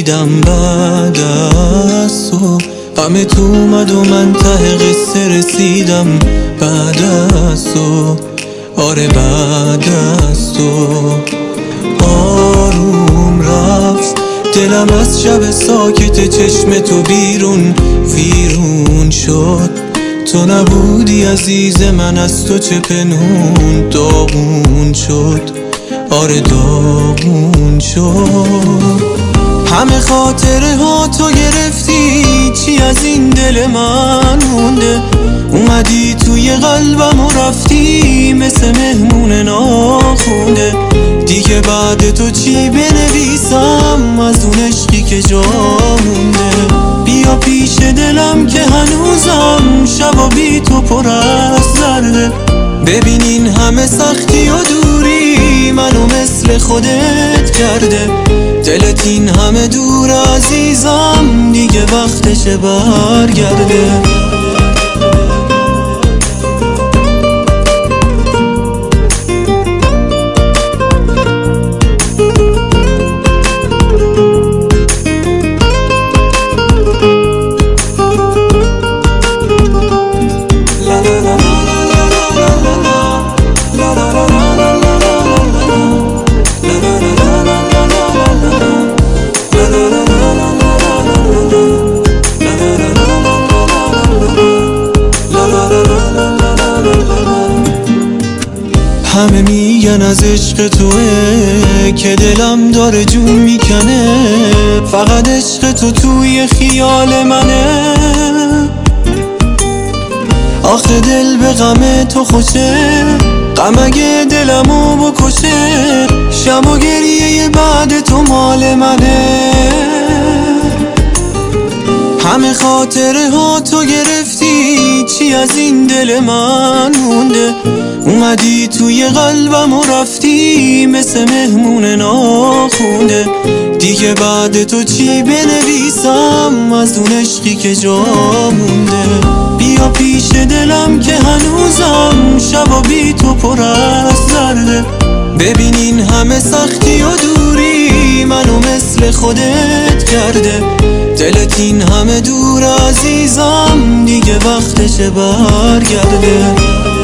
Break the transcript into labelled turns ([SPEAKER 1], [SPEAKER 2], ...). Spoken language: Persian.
[SPEAKER 1] دیدم بعد از تو، همه تو اومد و من ته قصه رسیدم بعد از تو. آره بعد از تو آروم رفت دلم از شب ساکت چشم تو بیرون ویرون شد. تو نبودی عزیز من، از تو چه پنهون داغون شد. آره داغون شد. همه خاطره ها تو گرفتی، چی از این دل من مونده؟ اومدی توی قلبم و رفتی مثل مهمون ناخونده. دیگه بعد تو چی بنویسم از اون عشقی که جا مونده؟ بیا پیش دلم که هنوزم شبا بی تو پر از درده. ببین این همه سختی و دوری منو مثل خودت کرده. دلت این همه دور عزیزم، دیگه وقتشه برگرده. همه میگن از عشق توه که دلم داره جون میکنه، فقط عشق تو توی خیال منه. آخه دل به غم تو خوشه، غم اگه دلمو بکشه، شب و گریه بعد تو مال منه. همه خاطره ها تو گرفتی، چی از این دل من مونده؟ اومدی توی قلبم و رفتی مثل مهمون ناخونده. دیگه بعد تو چی بنویسم از اون عشقی که جا مونده؟ بیا پیش دلم که هنوزم شبا بی تو پر از درده. ببین این همه سختی و دوری منو مثل خودت کرده. دلت این همه دور عزیزم، دیگه وقتشه برگرده.